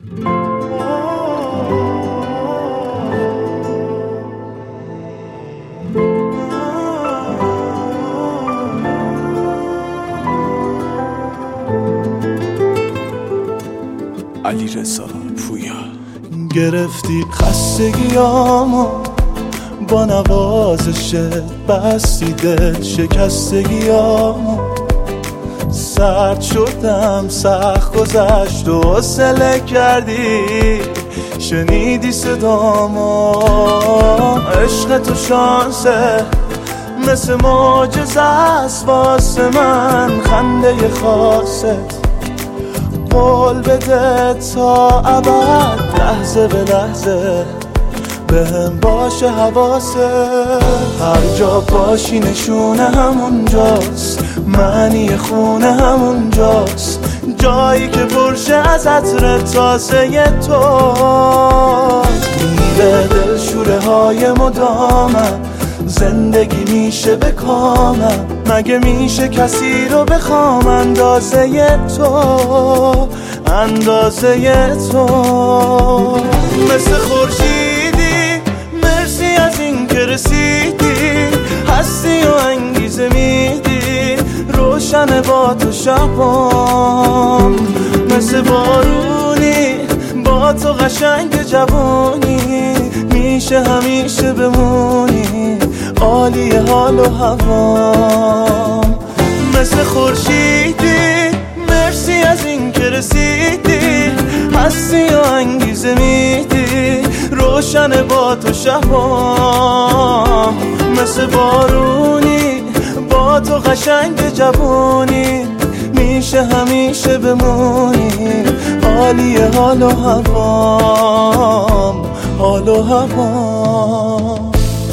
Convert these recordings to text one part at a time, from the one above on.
علیرضا پویا. گرفتی خستگیامو با نوازشت، بستی دل شکستگیامو، سرد شدم سخت گذشت و حوصله کردی، شنیدی صدامو. عشق تو شانسه مثل معجزه است واسه من، خنده خاصت قول بده تا ابد، لحظه به لحظه بهم باشه حواسه. هر جا باشی نشونه همونجاست، معنی خونه همونجاست، جایی که پرشه از عطر تازه تو. میره دل شوره های مدامم، زندگی میشه به کامم، مگه میشه کسی رو بخوام اندازه تو، اندازه تو. مثل خورشیدی مرسی از این که رسیدی، هستی و انگیزه میدی، روشن با تو شبام. مثل بارونی با تو قشنگ جوانی، میشه همیشه بمونی، عالی حال و هوام. مثل خورشیدی مرسی از این که رسیدی، هستی و انگیزه میدی، روشن با تو شبام. مثل بارونی با تو قشنگ جوانی، میشه همیشه بمونی، عالی حال و هوام، حال و هوام.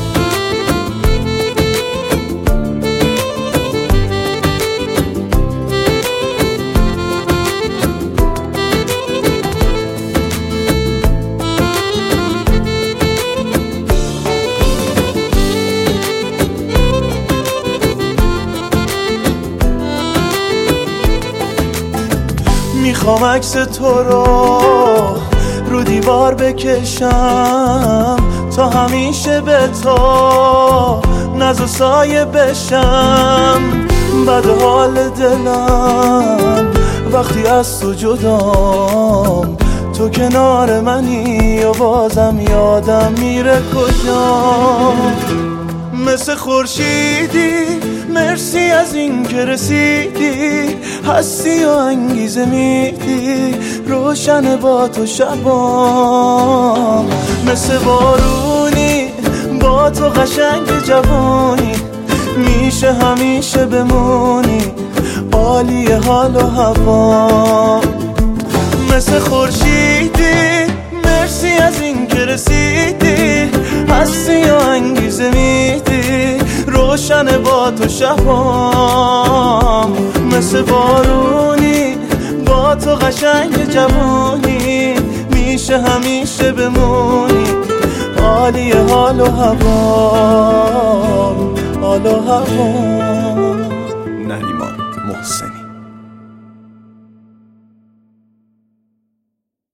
میخوام عکس تو رو دیوار بکشم، تا همیشه به تو ناز و سایه بشم. بد حال دلم وقتی از تو جدام، تو کنار منی و بازم یادم میره کجام. مثل خورشیدی مرسی از این که رسیدی، هستی و انگیزه میدی، روشن با تو شبام. مثل بارونی با تو قشنگ جوانی، میشه همیشه بمونی، عالی حال و هوام. مثل خورشیدی مرسی از این که رسیدی، هستی و انگیزه میدی، روشن با تو شبام. مثل بارونی با تو قشنگ جوانی، میشه همیشه بمونی، عالی حال و هوام، حال و هوام. نریمان محسن.